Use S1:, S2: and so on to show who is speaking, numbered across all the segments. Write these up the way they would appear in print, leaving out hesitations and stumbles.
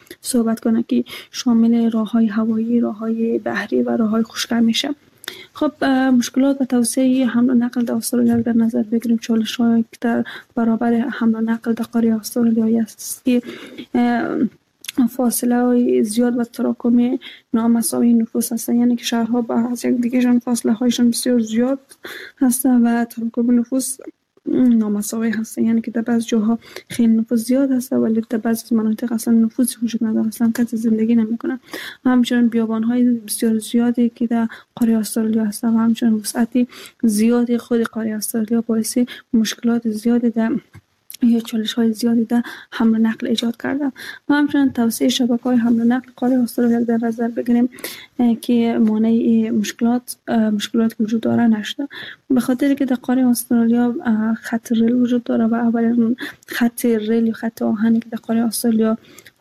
S1: صحبت کنم که شامل راه‌های هوایی، راه‌های بحری و راه‌های خشکی میشه. خب مشکلات و توسعه حمل و نقل در استرالیا در نظر بگیریم، چالش‌هایی که در برابر حمل و نقل در قاره استرالیا است که فاصله های زیاد و تراکم نامساوی نفوس هستند، یعنی که شهرها با از یک دیگه فاصله هایشان بسیار زیاد هستند و تراکم نفوس نامساوی هستند، یعنی که در بعض جاها خیلی نفوس زیاد هست ولی در بعض مناطق اصلا نفوس وجود نداره، اصلا کسی زندگی نمیکنه. همچنین بیابان های بسیار زیادی که در قاره استرالیا هستند و همچنین وسعت زیادی خود قاره استرالیا باعث مشکلات زیادی در یا چالش های زیادی در حمل و نقل ایجاد کرده و همچنین توسعه شبکه‌های حمل و نقل قاره استرالیا در نظر بگیریم که مانع مشکلات وجود داره نشده، به خاطر که در قاره استرالیا خط ریل وجود داره و اولین خط ریل یا خط آهنی که در قاره استرالیا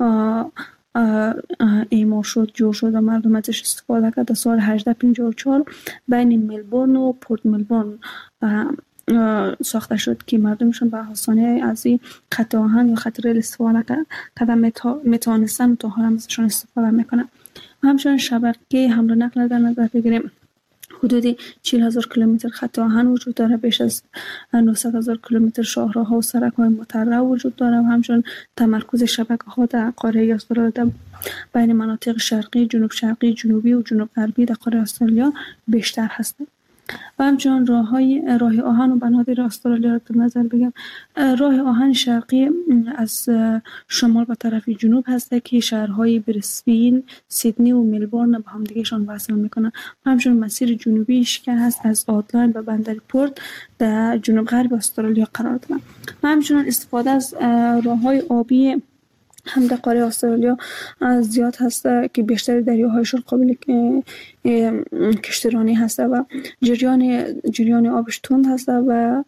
S1: اعمار شد، جور شد و مردم ازش استفاده کرد در سال 1854 بین ملبورن و پورت ملبورن ساخته شد که مردمشون به آسانی از این خط آهن یا خط ریل استفاده کردن میتونستن و تا حالا ازشون استفاده میکنن. همچنین شبکه حمل و نقل در نظر بگیریم، حدود 40,000 کیلومتر خط آهن وجود داره، بیش از 900,000 کیلومتر شاهراها و سرک‌های مترع وجود داره و همچنین تمرکز شبکه‌ها در قاره استرالیا بین مناطق شرقی، جنوب شرقی، جنوبی و جنوب غربی در قاره استرالیا بیشتر هستند. و همچنین راه آهن و بنادر استرالیا را در نظر بگم، راه آهن شرقی از شمال به طرف جنوب هست که شهرهای برسبین، سیدنی و ملبورن به هم دیگهشان وصل میکنن. همچنین مسیر جنوبیش که هست از آدلاین به بندر پورت در جنوب غرب استرالیا قرار دارد. و همچنین استفاده از راههای آبی هم در قاره استرالیا زیاد هست که بیشتر دریاهایشون قابل کشتیرانی هست و جریان آبش تند هست و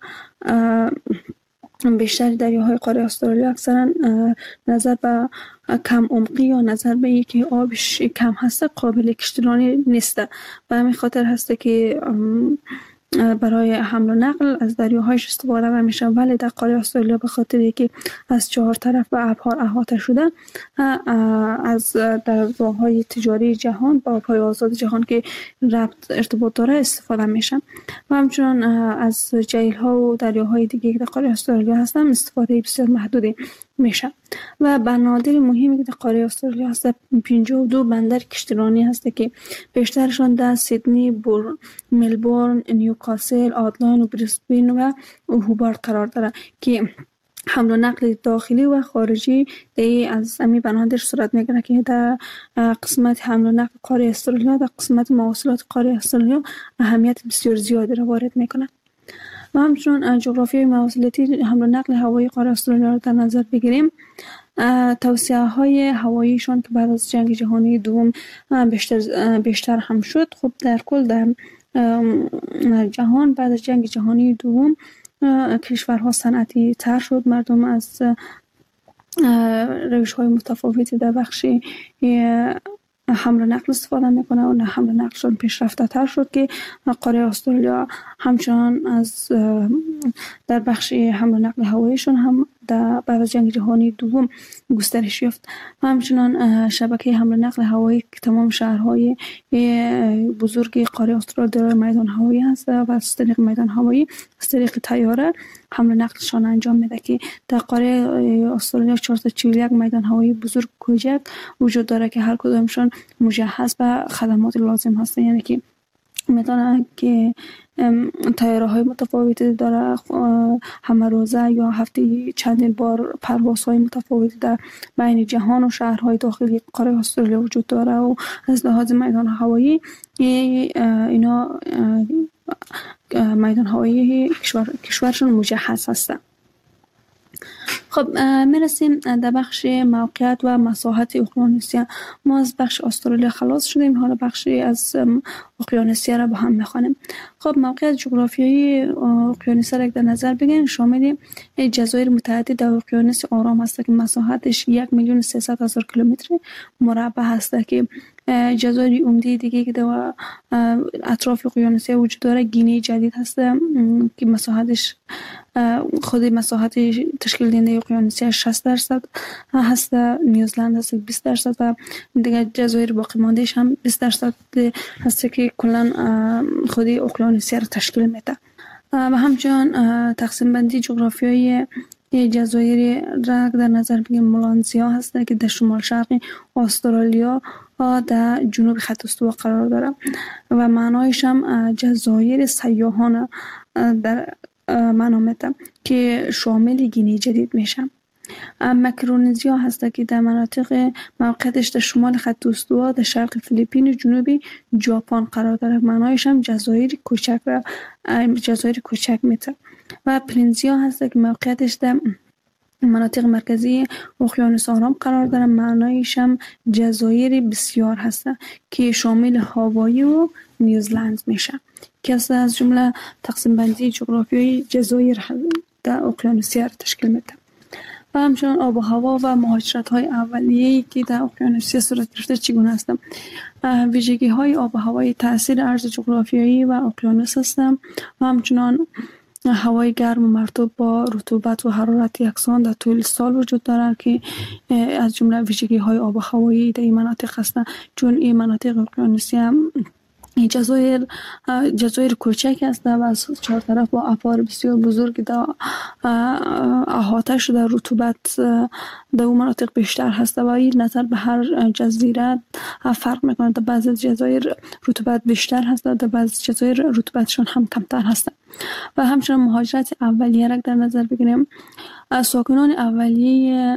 S1: بیشتر دریاهای قاره استرالیا اکثرا نظر به کم عمقی یا نظر به اینکه آبش کم هست قابل کشتیرانی نیست. به همین خاطر هست که برای حمل و نقل از دریاهایش استفاده نمیشه، ولی در قاره استرالیا به خاطر که از 4 طرف به ابرها احاطه شده از در راههای تجاری جهان با آبهای آزاد جهان که ارتباط داره استفاده میشه و همچنین از جهیل‌ها و دریاهای دیگه که در قاره استرالیا هستن استفاده بسیار محدودی میشه. و بنادر مهمی که در قاره استرالیا هست 52 بندر کشتیرانی هست که بیشترشان در سیدنی، ملبورن، نیوکاسل، آدلاین و برسبین و هوبارت قرار داره که حمل و نقل داخلی و خارجی از امی بنادر صورت میگیره که در قسمت حمل و نقل قاره استرالیا در قسمت مواصلات قاره استرالیا اهمیت بسیار زیادی را وارد میکنه. و همچنین جغرافیای مواصلاتی حمل و نقل هوایی قاره استرالیا را در نظر بگیریم، توسعه های هواییشان که بعد از جنگ جهانی دوم بیشتر هم شد. خب در کل در جهان بعد از جنگ جهانی دوم کشورها صنعتی تر شد، مردم از روش های متفاوتی در بخش حمل و نقل استفاده میکنه و حمل و نقلشون پیشرفته تر شد که قاره استرالیا همچنان از در بخش حمل و نقل هواییشون هم در بعد از جنگ جهانی دوم گسترش یافت. همچنان شبکه حمل و نقل هوایی که تمام شهرهای بزرگ قاره استرالیا دارای میدان هوایی هست و از طریق میدان هوایی از طریق طیاره حمل و نقلشان انجام میده که در قاره استرالیا 441 میدان هوایی بزرگ کوچک وجود داره که هر کدامشان مجهز به خدمات لازم هستند، یعنی که میتونه که طیاره های متفاوتی داره، همه روزه یا هفته چندین بار پروازهای متفاوتی در بین جهان و شهرهای داخلی قاره استرالیا وجود داره و از لحاظ میدان هوایی اینا میدان هوایی کشورشون مجهز هستند. خب میرسیم در بخش موقعیت و مساحت اقیانوسیه. ما از بخش استرالیا خلاص شدیم، حالا بخشی از اقیانوسیه را با هم میخوانیم. خب موقعیت جغرافیایی اقیانوسیه را در نظر بگیریم، شامل جزایر متعدد در اقیانوس آرام هست که مساحتش 1,300,000 کیلومتر مربع هست که جزایر عمده دیگه که در اطراف اقیانوسیه وجود داره گینه جدید هست که مساحتش خود مساحت تشکیل زیانده اقیانوسی 60% هست، نیوزلند هست 20% و دیگه جزایر باقی ماندهش هم 20% هست که کلا خودی اقیانوسیه را تشکیل میده. و همچنان تقسیم بندی جغرافیایی جزایر را در نظر بگیریم، مالزیا هست که در شمال شرقی استرالیا در جنوب خط استوا قرار داره و معنایش هم جزایر سیاحان در معنا میده که شامل گینه جدید میشه. مکرونزیا هست که در مناطق موقعیتش در شمال خط استوا در شرق فیلیپین و جنوبی ژاپن قرار داره، معنایش هم جزایر کوچک میده. و پلنزیا هست که موقعیتش در مناطق مرکزی اقیانوس آرام قرار داره، معنایش هم جزایر بسیار هست که شامل هاوایی و نیوزلند میشه که از جمله تقسیم بندی جغرافیایی جزایر در اقیانوسیه را تشکیل میده. و همچنان آب و هوا و مهاجرت های اولیه‌ای که در اقیانوسیه صورت گرفته چگونه هستند. ویژگی های آب و هوای تاثیر عرض جغرافیایی و اقیانوس هستند و همچنان هوای گرم و مرطوب با رطوبت و حرارت یکسان در طول سال وجود دارند که از جمله ویژگی های آب و هوایی در این مناطق هستند، چون این مناطق اقیانوسیه جزایر کوچک است و از چهار طرف با ابار بسیار بزرگ در احاطه شده، رطوبت در اون مناطق بیشتر هست و این نظر به هر جزیره فرق میکنه. در بعضی جزایر رطوبت بیشتر هست، در بعضی جزایر رطوبتشون هم کمتر هست. و همچنین مهاجرت اولیه را در نظر بگیریم، ساکنان اولیه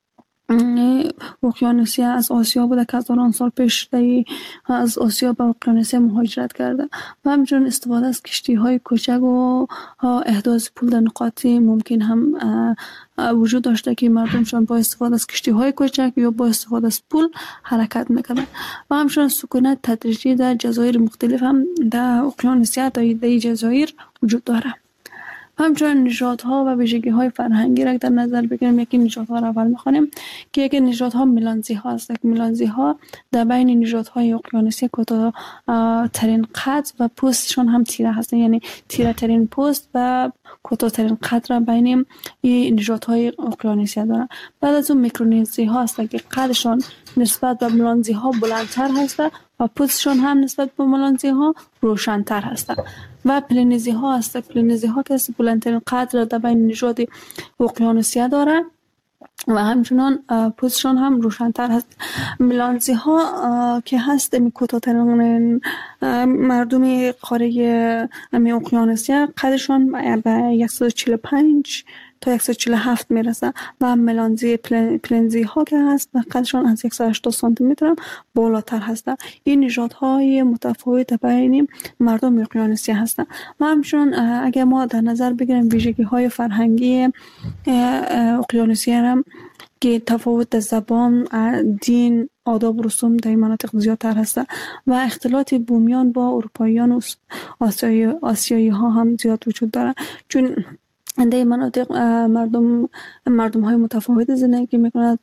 S1: اقیانوسیه از آسیا بوده که هزاران سال پیش از آسیا به اقیانوسیه مهاجرت کرده و همچنین استفاده از کشتی های کوچک و احداث پول در نقاط ممکن هم وجود داشته که مردمشان با استفاده از کشتی های کوچک یا با استفاده از پول حرکت میکنند. و همچنین سکونت تدریجی در جزایر مختلف هم در اقیانوسیه در جزایر وجود داره. همچنین نژادها و ویژگی‌های فرهنگی را در نظر بگیریم. یکی نژادها را اول می‌خوانیم که یکی نژادها میلانزی‌ها است. میلانزی‌ها در بین نژادهای اقیانوسی کوتاه‌ترین قد و پوستشون هم تیره هستند، یعنی تیره ترین پوست و کوتاه‌ترین قد را بین این نژادهای اقیانوسی دارند. بعد از اون میکرونزی‌ها است که قدشون نسبت به میلانزی‌ها بلندتر هست و پوستشون هم نسبت به میلانزی‌ها روشن‌تر هست. و پلنزی‌ها هست. پلنزی‌ها که بلندترین قد را در بین نژاد اقیانوسیه داره و همچنان پوستشون هم روشن‌تر هست. میلانزی‌ها که هست کوتاه‌ترین مردم قاره اقیانوسیه، قدشون به 145 تا 147 میرسه و پلنزی ها که هست قدشون از 180 سانتی متر بالاتر هستند. این نژادهای متفاوت بین مردم اقیانوسیه هستند. و همچنین اگر ما در نظر بگیریم ویژگی های فرهنگی اقیانوسیه هم که تفاوت زبان، دین، آداب و رسوم در این مناطق زیادتر هست و اختلاط بومیان با اروپاییان و آسیایی ها هم زیاد وجود داره، چون در این مناطق مردم های متفاوت زندگی میکنند.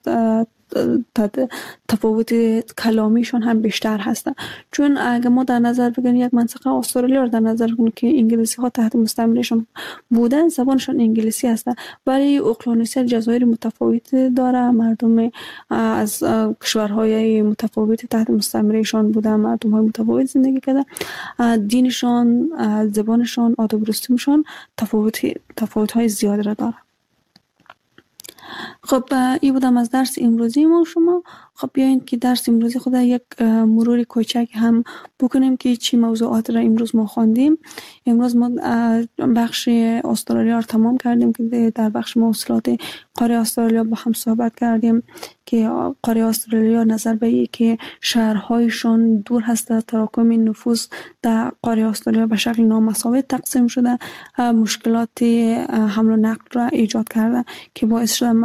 S1: تفاوت کلامیشون هم بیشتر هستن، چون اگر ما در نظر بگیریم یک منطقه استرالیا رو در نظر بگیریم که انگلیسی ها تحت مستعمرهشون بودن، زبانشون انگلیسی هستن، ولی اقیانوسیه جزایر متفاوت داره. مردم از کشورهای متفاوت تحت مستعمرهشون بودن، مردم های متفاوت زندگی کردن، دینشون، زبانشون، آداب و رسومشون تفاوت های زیادی را داره. خب این بودم از درس امروزی ما شما. خب بیاین که درس امروزی خود یک مرور کوچک هم بکنیم که چی موضوعات را امروز ما خواندیم. امروز ما بخش استرالیا را تمام کردیم که در بخش مواصلات قاره استرالیا با هم صحبت کردیم که قاره استرالیا نظر به این که شهرهایشان دور هست، تراکم نفوس در قاره استرالیا به شکل نامساوی تقسیم شده، مشکلات حمل و نقل را ایجاد کرده که باعث شده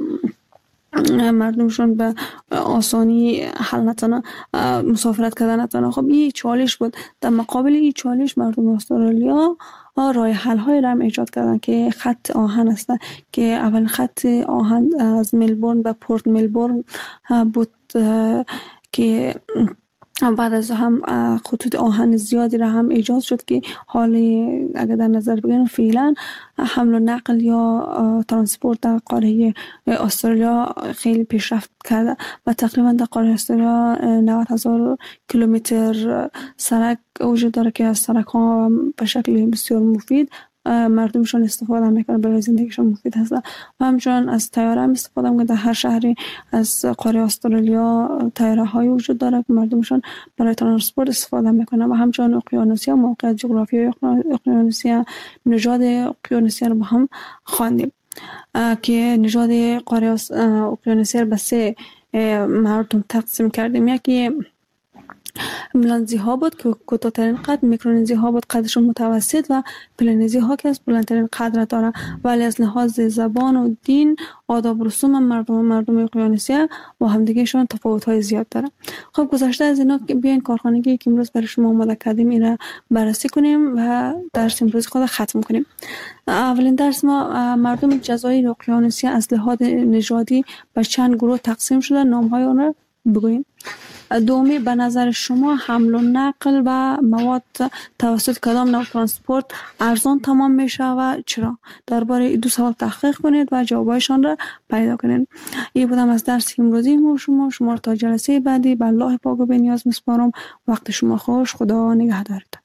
S1: مردمشون به آسانی حل نتونه مسافرت کردن نتونه. خب این چالش بود. در مقابل این چالش مردم استرالیا راه حل های را ایجاد کردن که خط آهن است که اول خط آهن از ملبورن به پورت ملبورن بود که بعد از هم خطوط آهن زیادی را هم ایجاد شد که حالی اگر در نظر بگیریم فعلا حمل و نقل یا ترانسپورت در قاره استرالیا خیلی پیشرفت کرده و تقریبا در قاره استرالیا 90,000 کیلومتر سرک وجود داره که از سرک ها به شکل بسیار مفید مردمشون استفاده میکنن، برای زندگیشون مفید هست. و همچنان از طیاره هم استفاده میکنن. در هر شهری از قاره استرالیا طیاره های وجود داره که مردمشون برای ترانسپورت استفاده میکنن. و همچنان اقیانوسیا، موقعیت جغرافیایی اقیانوسیا، نژاد اقیانوسیا رو با هم خواندیم که نژاد قاره اقیانوسیا رو به 3 مردم تقسیم کردیم. یکی ملانزی ها بود که کوتاه‌ترین قد، میکرونزی ها بود قدشون متوسط و پلانزی ها که از بلندترین قد داره. ولی از لحاظ زبان و دین، آداب و رسوم مردم اقیانوسیا و همدیگهشون تفاوت های زیاد داره. خب گذشته از اینا بیاین کارخانگی که امروز برای شما آماده کردیم این را بررسی کنیم و درس امروز خود ختم کنیم. اولین درس ما مردم جزایر اقیانوسیا از لحاظ نژادی به چند گروه تقسیم شده، نام های آن را بگوییم. دومی، به نظر شما حمل و نقل و مواد توسط کدام نوع ترانسپورت ارزان تمام میشه و چرا؟ درباره این 2 سوال تحقیق کنید و جوابایشان را پیدا کنید. این بودم از درس امروزی شما را تا جلسه بعدی به الله پاک و بی‌نیاز میسپارم. وقت شما خوش. خدا نگهدارتان.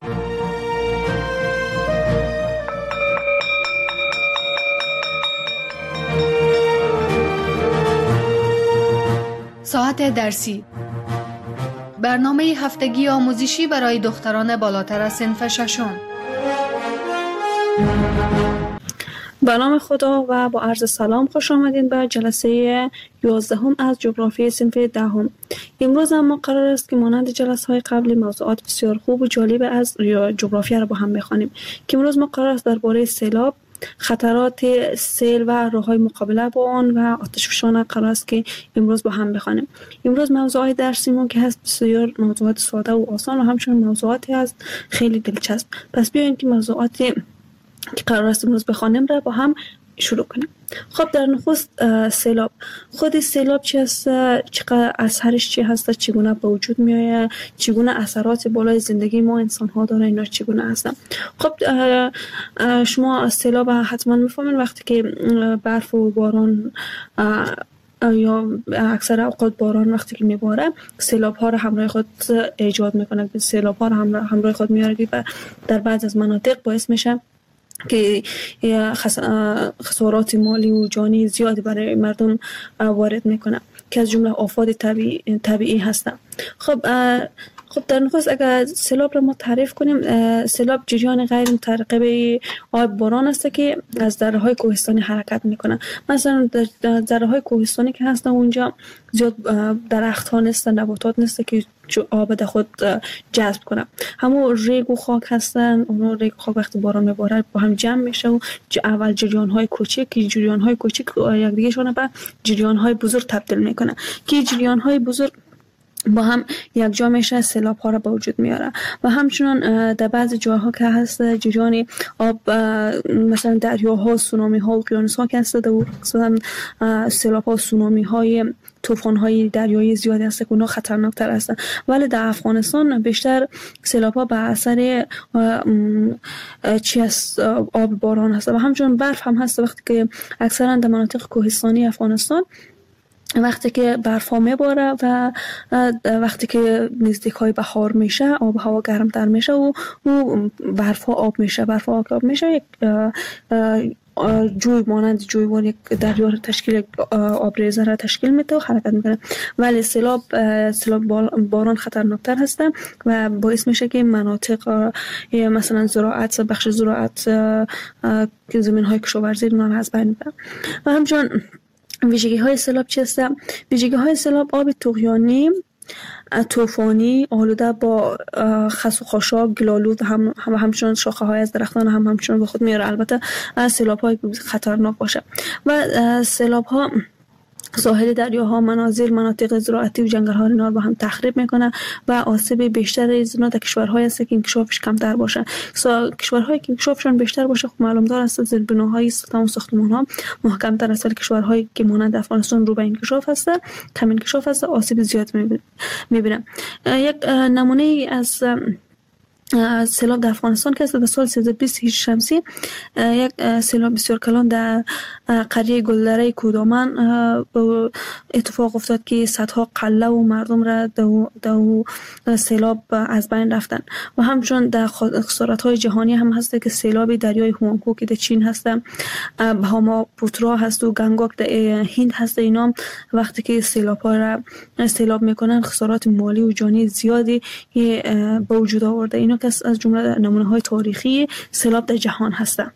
S2: ساعت درسی، برنامه هفتگی آموزشی برای دختران بالاتر از صنف 6.
S1: به نام خدا و با عرض سلام خوش آمدین به جلسه 11 از جغرافی صنف 10. امروز هم قرار است که مانند جلسه های قبلی موضوعات بسیار خوب و جالب از جغرافیا را با هم بخوانیم. که امروز ما قرار است درباره سیلاب، خطرات سیل و راه‌های مقابله با آن و آتشفشان قرار است که امروز با هم بخوانیم. امروز موضوعات درسیمون که هست بسیار موضوعات ساده و آسان و همچنین موضوعاتی هست خیلی دلچسب. پس بیاین که موضوعاتی که قرار است امروز بخوانیم را با هم شروع کنیم. خب در نخست سیلاب. خود سیلاب چی است؟ چقدر اثرش چی هست؟ چگونه به وجود میآید؟ چگونه اثرات بالای زندگی ما انسان ها داره؟ اینا چگونه هستن؟ خب شما سیلاب حتما میفهمین وقتی که برف و باران یا اکثر اوقات باران وقتی که میباره سیلاب ها را همراه خود ایجاد میکنه، سیلاب ها را همراه خود میاره و در بعض از مناطق باعث میشه که خسارات مالی و جانی زیادی برای مردم وارد میکنه که از جمله آفات طبیعی هستن. خب در نخست اگر سیلاب را ما تعریف کنیم، سیلاب جریان غیر مترقب آب باران است که از دره‌های کوهستانی حرکت میکنه. مثلا در دره‌های کوهستانی که هستن اونجا زیاد درخت ها نیستن، نباتات نیست که آب در خود جذب کنه. همون ریگ و خاک هستن، اون ریگ و خاک وقتی باران میباره با هم جمع میشه و اول جریان های کوچک یک دیگه شون به جریان های بزرگ تبدیل میکنه که جریان های بزرگ با هم یک جا میشه سیلاب ها را به وجود میاره. و همچنان در بعض جاها که هست جریان آب مثلا دریاها، سونامی ها و اقیانوس ها که هست و مثلا سیلاب ها، سونامی های، طوفان های دریایی زیادی هست که اونها خطرناکتر هستن. ولی در افغانستان بیشتر سیلاب ها به اثر آب باران هست و همچنان برف هم هست. وقتی که اکثرا در مناطق کوهستانی افغانستان وقتی که برف ها میباره و وقتی که نزدیک های بهار میشه آب هوا گرمتر میشه و برف ها آب میشه، یک جوی مانند جویبار یک دریا تشکیل آبریزه را تشکیل میده و حرکت میکنه. ولی سیلاب باران خطرناکتر هسته و باعث میشه که مناطق مثلا زراعت، بخش زراعت که زمین های کشاورزی اونها از بین میبره. و همچنان ویژگی های سیلاب چی هست؟ ویژگی های سیلاب آب طغیانی، طوفانی، آلوده با خس و خاشاک، گلالود همچنان شاخه های از درختان همچنان به خود میاره. البته سیلاب های خطرناک باشه و سیلاب ها ساحل دریاها، منازل، مناطق زراعتی و جنگل ها اینا رو با هم تخریب میکنه و آسیب بیشتر از اینا در کشورهای است که انکشافش کمتر باشه. کشورهایی که انکشافشون بیشتر باشه خب معلوم دار است زیربناهای ساختمان ها محکم تر است، کشورهایی که مانند افغانستان رو به انکشاف هست، کم انکشاف هست، آسیب زیاد میبینه. یک نمونه از سیلاب در افغانستان که در سال 2020 هجری شمسی یک سیلاب بسیار کلان در قریه گلدره کودامن اتفاق افتاد که صدها قله و مردم را دو سیلاب از بین رفتن. و همچنین در خسارت‌های جهانی هم هست که سیلاب دریای هوانگو که در چین هست، بهاما پوترا هست و گنگوک در هند هست، اینا وقتی که سیلاب میکنن خسارات مالی و جانی زیادی به وجود آورده. اینا که از جمله نمونه‌های تاریخی سیلاب در جهان هستند.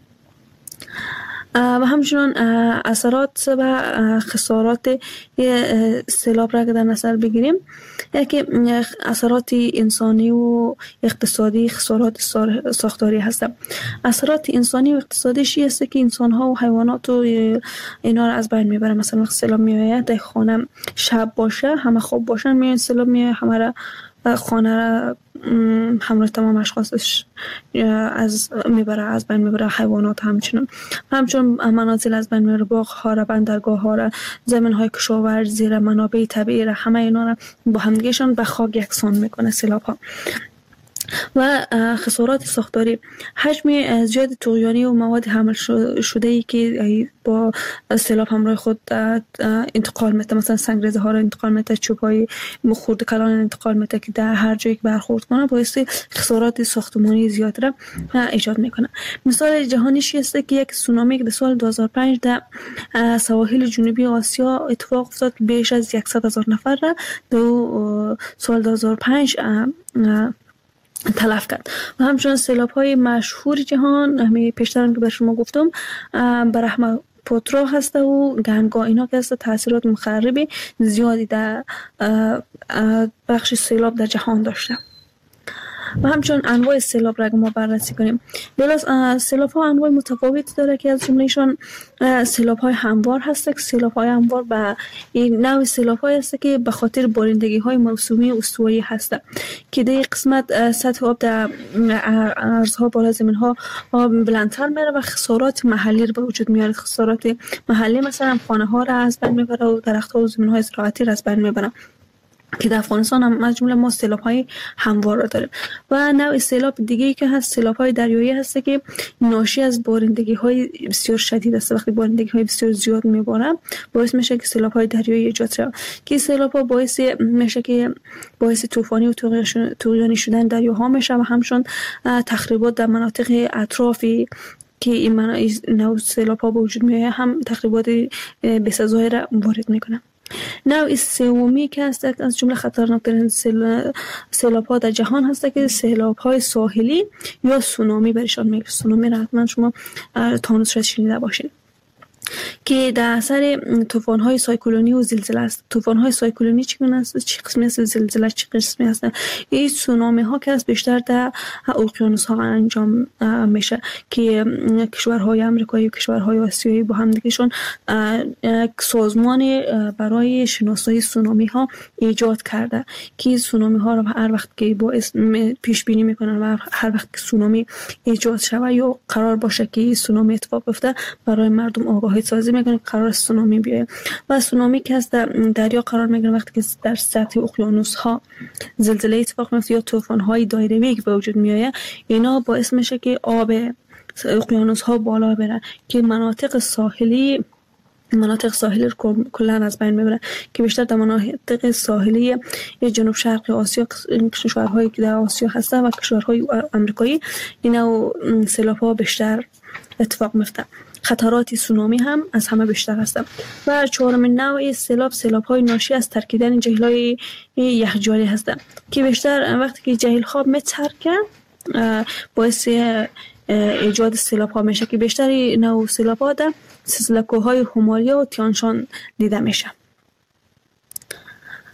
S1: و همچنین اثرات و خسارات سیلاب را که در نظر بگیریم، یکی اثرات انسانی و اقتصادی، خسارات ساختاری هست. اثرات انسانی و اقتصادیش است که انسان ها و حیوانات و اینا را از بین میبره. مثلا وقت سیلاب میآید در خانه شب باشه، همه خواب باشن، میاد سیلاب میاد همه را خانه را همراه تمام اشخاصش از بین میبره، حیوانات همچنین منازل از بین میبره، باغ ها را، بندرگاه ها را، زمین های کشاورزی را، منابع طبیعی را، همه اینا را با همدیگهشان به خاک یکسان میکنه سیلاب ها. و خسارات ساختاری، حجم زیاد طغیانی و مواد حمل شده ای که با سیلاب همراه خود انتقال میده، مثلا سنگریزه ها را انتقال میده، چوب های خرد کلان انتقال میده که در هر جایی که برخورد کنه باعث خسارات ساختمانی زیاد را ایجاد میکنه. مثال جهانیش است که یک سونامی که در سال 2005 در سواحل جنوبی آسیا اتفاق افتاد، بیش از 100,000 نفر را در سال 2005 تلف کرد. و همچنین سیلاب های مشهور جهان همه پیشترم که به شما گفتم، برهمه پوترا هست و گنگا، اینا که هست تاثیرات مخرب زیادی در بخش سیلاب در جهان داشته. و همچنین انواع سیلاب را ما بررسی کنیم. سیلاب ها انواع متفاوت داره که از جملهشون سیلاب های هموار هست. سیلاب های هموار به این نوع سیلاب های هست که به خاطر بارندگی های موسمی استوایی هست که در قسمت سطح آب در ارزها بالا زمین ها بلندتر میره و خسارات محلی رو به وجود میاره. خسارات محلی مثلا خانه ها را از بین میبره و درخت ها و زمین های زراعتی را از بین میبره که در افغانستان هم از جمله ما سیلاب های هموار را داریم. و نوع سیلاب دیگه‌ای که هست سیلاب های دریایی هست که ناشی از بارندگی های بسیار شدید است. وقتی بارندگی های بسیار زیاد میباره باعث میشه که سیلاب های دریایی ایجاد شه که سیلاب ها باعث میشه که باعث طوفانی و طغیانی شدن دریاها میشه و همچنین تخریبات در مناطق اطرافی که این نوع سیلاب ها به وجود میاد هم تخریبات بسزایی را وارد میکنه. نوع سومی که هست از جمله خطرناکترین سیلاب ها در جهان هست که سیلاب های ساحلی یا سونامی برشان میگه. سونامی را حتما شما تانوس شاید شنیده باشید که در اثر طوفان های سایکلونی و زلزله است. طوفان های سایکلونی چگونه است؟ چه قسمی است؟ زلزله چه قسمی است؟ این سونامی ها که از بیشتر در اقیانوس ها انجام میشه که کشورهای آمریکایی و کشورهای آسیایی با هم دیگهشون سازمان برای شناسایی سونامی ها ایجاد کرده که سونامی ها رو هر وقت که باعث پیش بینی میکنن و هر وقت که سونامی ایجاد شود یا قرار باشه که سونامی اتفاق بیفته برای مردم آگاهی سازی میکنه قرار سونامی بیاید. و سونامی که از دریا قرار میگیره وقتی که در سطح اقیانوس ها زلزله اتفاق میفته یا طوفان های دایره‌ای که به وجود میاد، اینا باعث میشه که آب اقیانوس ها بالا بره که مناطق ساحلی رو کلا از بین میبره که بیشتر در مناطق ساحلی جنوب شرق آسیا، کشورهایی که در آسیا هستن و کشورهای آمریکایی، اینا سیلاب ها بیشتر اتفاق میفته. خطرات سونامی هم از همه بیشتر هستند. و چهارمین نوع سیلاب های ناشی از ترکیدن جهیل های یخجالی هستند که بیشتر وقتی که جهیل ها میترکه باعث ایجاد سیلاب ها میشه که بیشتر نوع سیلاب ها در سلسله کوههای هیمالیا و تیانشان دیده میشه.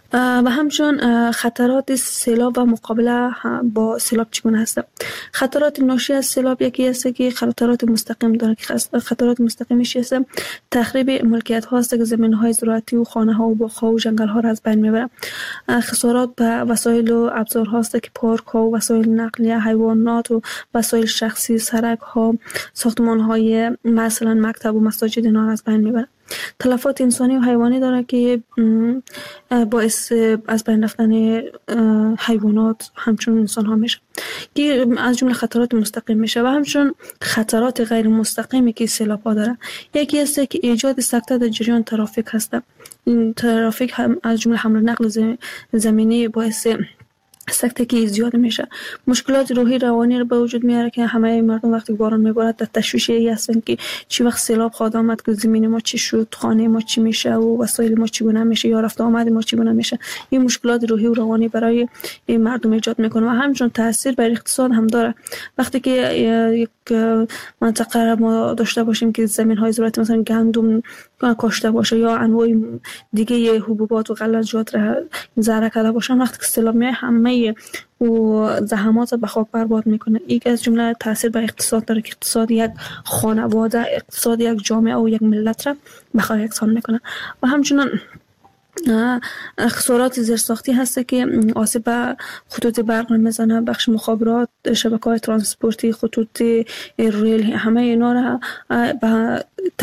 S1: و همچنین خطرات سیلاب و مقابله با سیلاب چگونه هست. خطرات ناشی از سیلاب یکی است که خطرات مستقیم دارد. خطرات مستقیمش است تخریب ملکیت ها است که زمین های زراعتی و خانه ها و باغ ها و جنگل ها را از بین میبرد. خسارات به وسایل و ابزار ها است که پارک ها و وسایل نقلیه، حیوانات و وسایل شخصی، سرک ها، ساختمان های مثلا مکتب و مساجد اینا را از بین میبرد. تلفات انسانی و حیوانی داره که باعث از بین رفتن حیوانات همچون انسان ها میشه که از جمله خطرات مستقیم میشه. و همچون خطرات غیر مستقیمی که سیلاب ها داره یکی است که ایجاد سکته در جریان ترافیک هست. این ترافیک هم از جمله حمل و نقل زمینی باعث سکته که زیاد میشه. مشکلات روحی روانی رو به وجود میاره که همه مردم وقتی باران میبارد در تشویشی هستن که چی وقت سیلاب خواهد آمد، که زمین ما چی شد، خانه ما چی میشه و وسایل ما چگونه میشه یا رفت آمد ما چگونه میشه. این مشکلات روحی و روانی برای این مردم ایجاد میکنه و همچنین تاثیر بر اقتصاد هم داره. وقتی که یک منطقه ما داشته باشیم که زمین های زراعتی مثلا گندم کاشته باشه یا انواع دیگه حبوبات و غلجات را زرع کرده باشن، وقتی که سیلاب میاد همه و زحمات به خاک برباد میکنه. این از جمله تاثیر به اقتصاد داره که اقتصاد یک خانواده، اقتصاد یک جامعه و یک ملت را به خاک یکسان میکنه. و همچنین خسارات زیرساختی هست که آسیب به خطوط برق میزنه، بخش مخابرات، شبکه‌های ترانسپورتی، خطوط ریل، همه اینا را به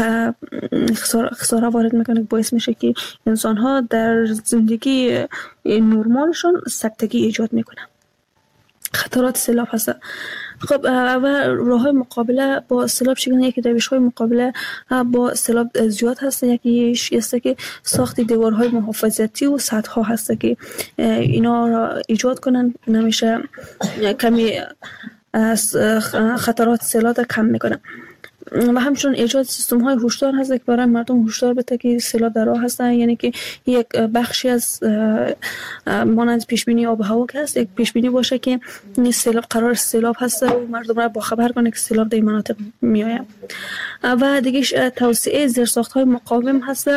S1: خساره وارد میکنه که باعث میشه که انسان ها در زندگی نرمالشون سکتگی ایجاد میکنه. خطرات سیلاب هست. خب و راه‌های مقابله با سیلاب چگونه؟ یکی روش‌های مقابله با سیلاب زیاد هست. یکیش است که ساخت دیوارهای محافظتی و سدها هست که اینا را ایجاد کنن، نمیشه کمی از خطرات سیلاب کم میکنه. و همچنین ایجاد سیستم های هوشدار هست که برای مردم هوشدار بده که سیلاب در راه هستن، یعنی که یک بخشی از مانند پیش بینی آب و هوا که هست، یک پیش بینی باشه که سیلاب قرار سیلاب هست و مردم را با خبر کنه که سیلاب در این مناطق میآید. و دیگه توسعه زیرساخت های مقاوم هست.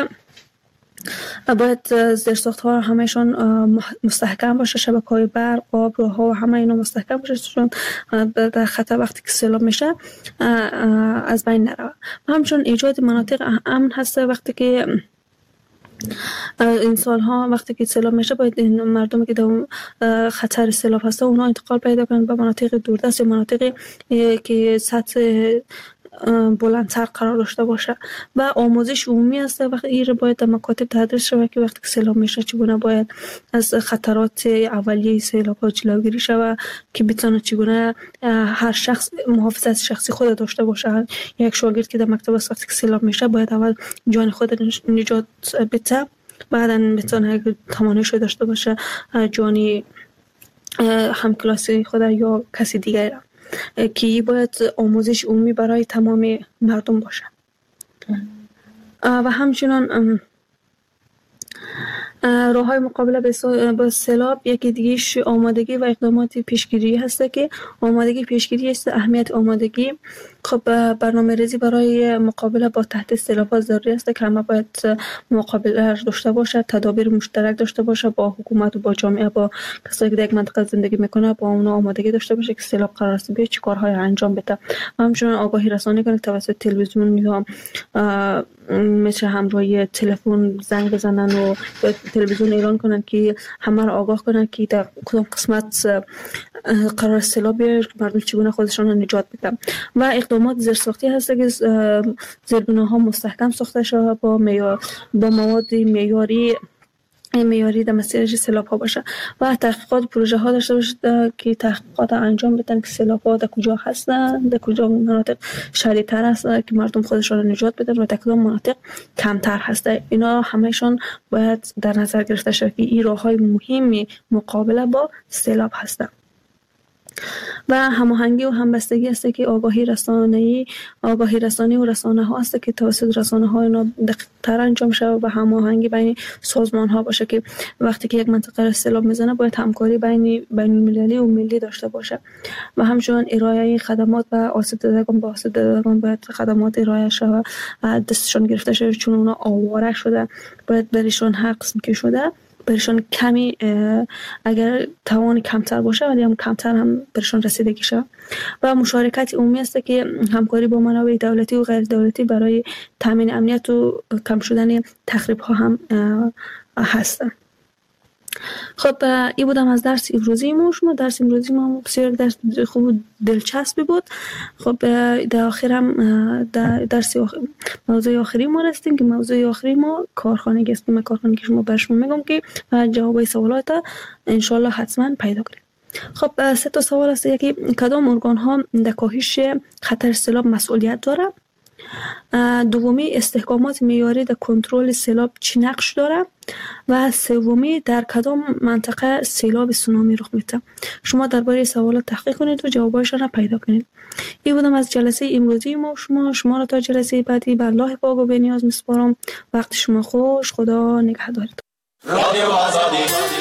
S1: باید زیرساخت ها همهشان مستحکم باشه، شبکه‌های برق، آب، راه ها همه اینا مستحکم باشه چون در خطر وقتی که سیلاب میشه از بین نره. همچنین ایجاد مناطق امن هست. وقتی که انسان ها وقتی که سیلاب میشه باید این مردمی که در خطر سیلاب هست اونا انتقال پیدا کنن به مناطق دوردست یا مناطقی که سطح بلندتر قرار داشته باشه. و آموزش عمومی است. وقتی این باید در مکاتب تدریس شود که وقتی که سیلاب میشه چگونه باید از خطرات اولیه سیلاب ها جلوگیری شود که بتونه چگونه هر شخص محافظت شخصی خود داشته باشه. یک شاگرد که در مکتب است وقتی که سیلاب میشه باید اول جان خود نجات بده، بعدا بتونه تواناییش داشته باشه جانی همکلاسی خود یا کسی دیگه را که باید آموزش عمومی برای تمام مردم باشه. و همچنان راه‌های مقابله با سیلاب یکی دیگه‌اش آمادگی و اقدامات پیشگیری هست که آمادگی پیشگیری است. اهمیت آمادگی خب برنامه‌ریزی برای مقابله با تهدید سیلاب ضروری است که همه باید مقابله داشته باشه، تدابیر مشترک داشته باشه با حکومت و با جامعه، با کسایی که در یک منطقه زندگی میکنه، با اونها آمادگی داشته باشه که سیلاب قرار است بیاد چه کارهای انجام بده. و همچنین آگاهی رسانی کنه توسط تلویزیون یا مثل همراهی تلفن زنگ بزنن و تلویزیون اعلان کنن که همه را آگاه کنن که در کدام قسمت قرار سیلاب بیاد، مردم چگونه خودشان را نجات بدن. و اقدامات زیرساختی هست که زیربناها مستحکم ساخته شود با مواد معیاری در مسیر سیلاب ها باشه و تحقیقات پروژه ها داشته باشه که تحقیقات انجام بدن که سیلاب ها در کجا هستن، در کجا مناطق شدید تر هست که مردم خودشان را نجات بدن و در کدام مناطق کمتر هست. اینا همهشون باید در نظر گرفته شود که این راه های مهمی مقابله با سیلاب هستند. و هماهنگی و همبستگی است که آگاهی رسانی و رسانه ها است که توسط رسانه ها اینا دقیق‌تر انجام شود و هماهنگی بین سازمان ها باشه که وقتی که یک منطقه سیلاب میزنه باید همکاری بین المللی و ملی داشته باشه. و همچنین ارائه خدمات و آسیب دیدگان باید خدمات ارائه شود و دستشان گرفته شده چون اونا آواره شده، باید برایشان حق قسم که شده برشان کمی اگر توان کمتر باشه ولی هم کمتر هم برشان رسیدگی شود. و مشارکت عمومی است که همکاری با منابع دولتی و غیر دولتی برای تامین امنیت و کم شدن تخریب ها هم هست. خب این بودم از درس امروزی ما. شما درس امروزی ما بسیار درس خوب و دلچسبی بود. خب در آخر هم درس موضوع آخری ما رسیدیم که موضوع آخری ما کارخانگی است. من کارخانگی شما بر شما میگم که جوابای سوالات انشالله حتما پیدا کنید. خب 3 تا سوال است. یکی کدام ارگان ها در کاهش خطر سیلاب مسئولیت داره؟ دومی استحکامات معیاری در کنترل سیلاب چی نقش داره؟ و سومی در کدام منطقه سیلاب سونامی رخ میده؟ شما درباره سوالات تحقیق کنید و جوابایشان را پیدا کنید. این بودم از جلسه امروزی ما. شما را تا جلسه بعدی به الله پاک و بی‌نیاز میسپارم. وقت شما خوش. خدا نگهدارتون.